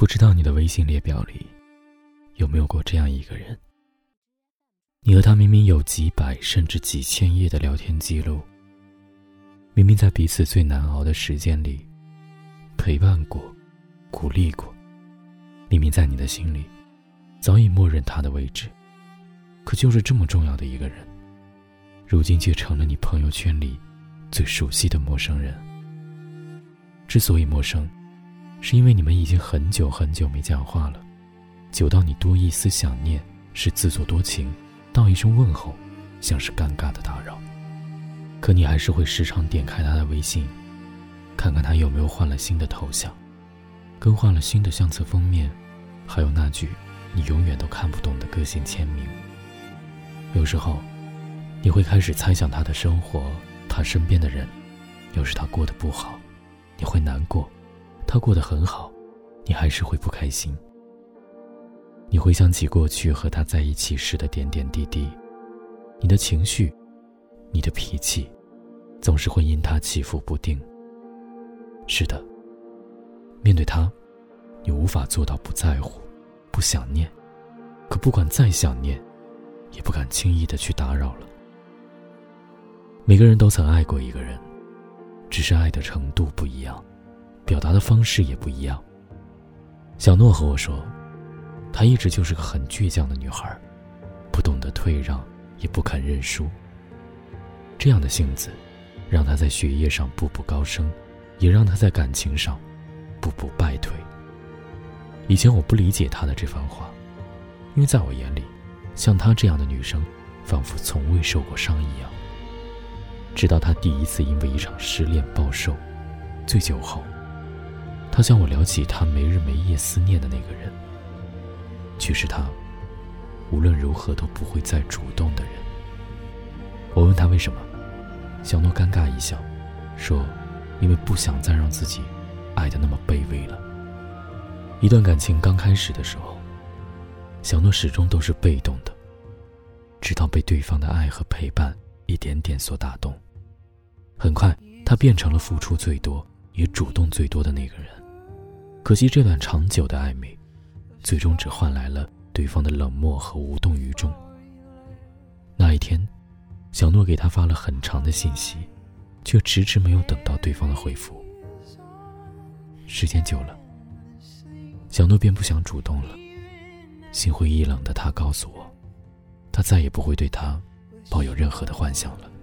知道你的微信列表里有没有过这样一个人，你和他明明有几百甚至几千页的聊天记录，明明在彼此最难熬的时间里陪伴过、鼓励过，明明在你的心里早已默认他的位置，可就是这么重要的一个人，如今却成了你朋友圈里最熟悉的陌生人。之所以陌生，是因为你们已经很久很久没讲话了，久到你多一丝想念是自作多情，道一声问候像是尴尬的打扰。可你还是会时常点开他的微信，看看他有没有换了新的头像，更换了新的相册封面，还有那句你永远都看不懂的个性签名。有时候你会开始猜想他的生活，他身边的人，要是他过得不好，你会难过，他过得很好，你还是会不开心。你回想起过去和他在一起时的点点滴滴，你的情绪，你的脾气，总是会因他起伏不定。是的，面对他，你无法做到不在乎、不想念，可不管再想念，也不敢轻易地去打扰了。每个人都曾爱过一个人，只是爱的程度不一样，表达的方式也不一样。小诺和我说，她一直就是个很倔强的女孩，不懂得退让，也不肯认输。这样的性子让她在学业上步步高升，也让她在感情上步步败退。以前我不理解她的这番话，因为在我眼里，像她这样的女生仿佛从未受过伤一样。直到她第一次因为一场失恋暴瘦，醉酒后，她向我聊起她没日没夜思念的那个人，却是她无论如何都不会再主动的人。我问她为什么，小诺尴尬一笑，说因为不想再让自己爱得那么卑微了。一段感情刚开始的时候，小诺始终都是被动的，直到被对方的爱和陪伴一点点所打动。很快他变成了付出最多也主动最多的那个人。可惜这段长久的暧昧最终只换来了对方的冷漠和无动于衷。那一天，小诺给他发了很长的信息，却迟迟没有等到对方的回复。时间久了，小诺便不想主动了。心灰意冷的他告诉我，他再也不会对他抱有任何的幻想了。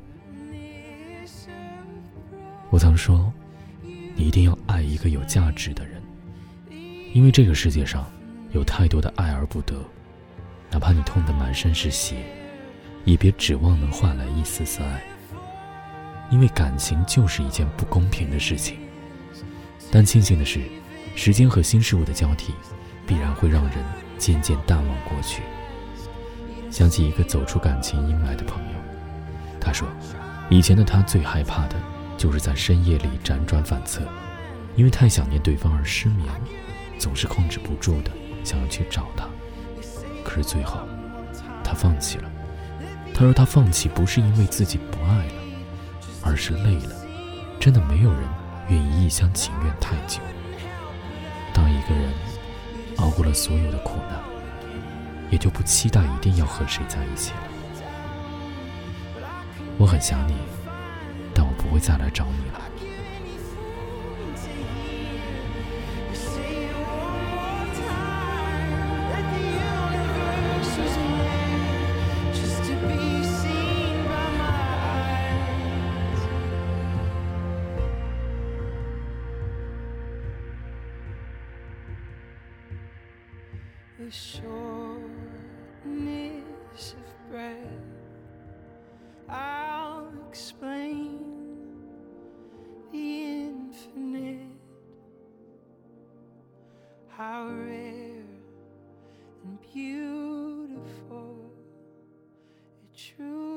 我曾说，你一定要爱一个有价值的人，因为这个世界上有太多的爱而不得，哪怕你痛得满身是血，也别指望能换来一丝丝爱。因为感情就是一件不公平的事情，但庆幸的是，时间和新事物的交替必然会让人渐渐淡忘过去。想起一个走出感情阴霾的朋友，他说以前的他最害怕的就是在深夜里辗转反侧，因为太想念对方而失眠，总是控制不住的想要去找他。可是最后他放弃了。他说他放弃不是因为自己不爱了，而是累了。真的没有人愿意一厢情愿太久。当一个人熬过了所有的苦难，也就不期待一定要和谁在一起了。我很想你，但我不会再来找你了。 A shortness of breath, I'll explain the infinite, how rare and beautiful it truly